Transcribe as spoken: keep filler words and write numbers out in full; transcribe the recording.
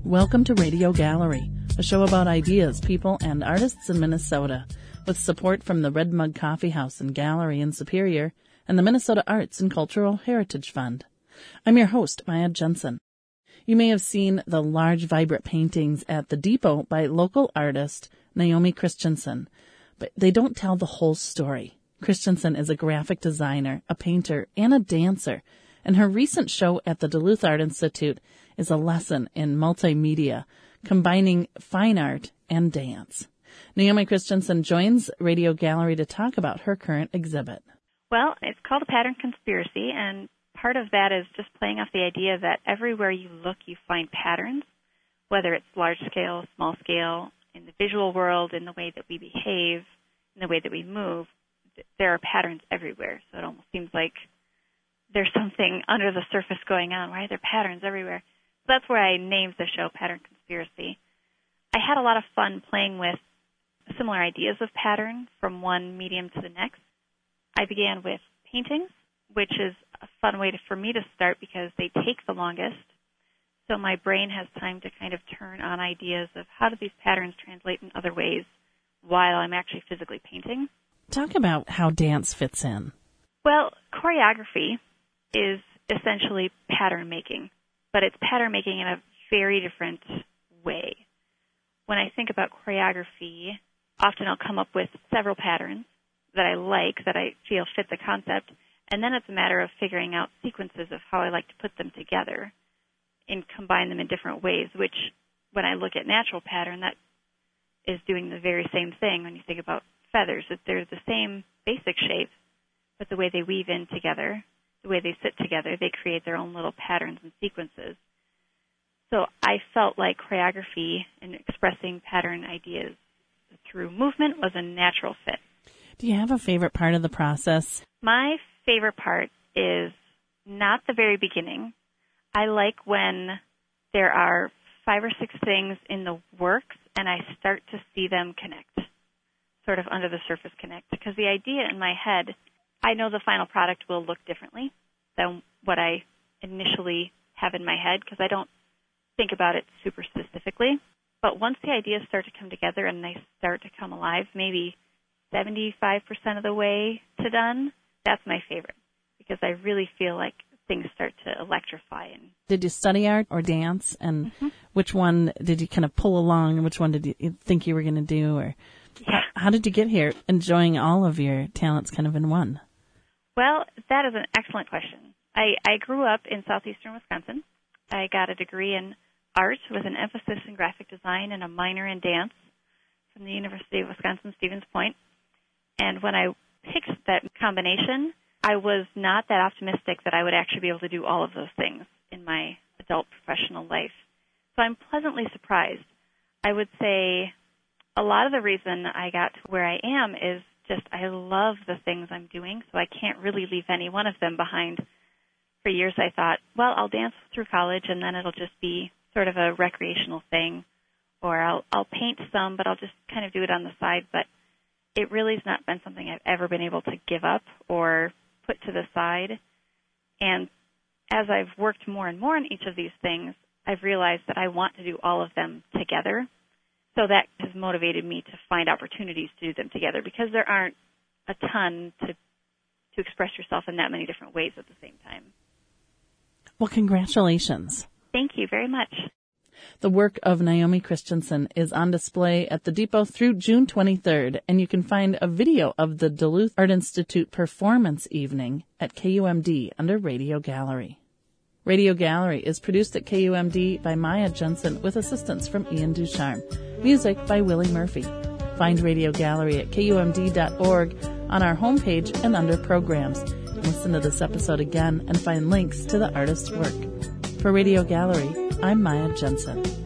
Welcome to Radio Gallery, a show about ideas, people, and artists in Minnesota, with support from the Red Mug Coffee House and Gallery in Superior and the Minnesota Arts and Cultural Heritage Fund. I'm your host, Maya Jensen. You may have seen the large, vibrant paintings at the Depot by local artist Naomi Christensen, but they don't tell the whole story. Christensen is a graphic designer, a painter, and a dancer, and her recent show at the Duluth Art Institute is a lesson in multimedia, combining fine art and dance. Naomi Christensen joins Radio Gallery to talk about her current exhibit. Well, it's called A Pattern Conspiracy, and part of that is just playing off the idea that everywhere you look, you find patterns, whether it's large scale, small scale, in the visual world, in the way that we behave, in the way that we move. There are patterns everywhere, so it almost seems like there's something under the surface going on. Why are there patterns everywhere? So that's where I named the show Pattern Conspiracy. I had a lot of fun playing with similar ideas of pattern from one medium to the next. I began with paintings, which is a fun way to, for me to start because they take the longest. So my brain has time to kind of turn on ideas of how do these patterns translate in other ways while I'm actually physically painting. Talk about how dance fits in. Well, choreography is essentially pattern making, but it's pattern making in a very different way. When I think about choreography, often I'll come up with several patterns that I like, that I feel fit the concept, and then it's a matter of figuring out sequences of how I like to put them together and combine them in different ways, which when I look at natural pattern, that is doing the very same thing when you think about feathers, that they're the same basic shape, but the way they weave in together, the way they sit together, they create their own little patterns and sequences. So I felt like choreography and expressing pattern ideas through movement was a natural fit. Do you have a favorite part of the process? My favorite part is not the very beginning. I like when there are five or six things in the works and I start to see them connect, sort of under the surface connect, because the idea in my head, I know the final product will look differently than what I initially have in my head because I don't think about it super specifically. But once the ideas start to come together and they start to come alive, maybe seventy-five percent of the way to done, that's my favorite because I really feel like things start to electrify. And did you study art or dance? And mm-hmm. which one did you kind of pull along and which one did you think you were going to do? Or yeah. how, how did you get here enjoying all of your talents kind of in one? Well, that is an excellent question. I, I grew up in southeastern Wisconsin. I got a degree in art with an emphasis in graphic design and a minor in dance from the University of Wisconsin-Stevens Point. And when I picked that combination, I was not that optimistic that I would actually be able to do all of those things in my adult professional life. So I'm pleasantly surprised. I would say a lot of the reason I got to where I am is just I love the things I'm doing, so I can't really leave any one of them behind. For years I thought, well, I'll dance through college and then it'll just be sort of a recreational thing, or I'll I'll paint some, but I'll just kind of do it on the side. But it really has not been something I've ever been able to give up or put to the side. And as I've worked more and more on each of these things, I've realized that I want to do all of them together. So that has motivated me to find opportunities to do them together because there aren't a ton to to express yourself in that many different ways at the same time. Well, congratulations. Thank you very much. The work of Naomi Christensen is on display at the Depot through June twenty-third, and you can find a video of the Duluth Art Institute Performance Evening at K U M D under Radio Gallery. Radio Gallery is produced at K U M D by Maya Jensen with assistance from Ian Ducharme. Music by Willie Murphy. Find Radio Gallery at K U M D dot org on our homepage and under programs. Listen to this episode again and find links to the artist's work. For Radio Gallery, I'm Maya Jensen.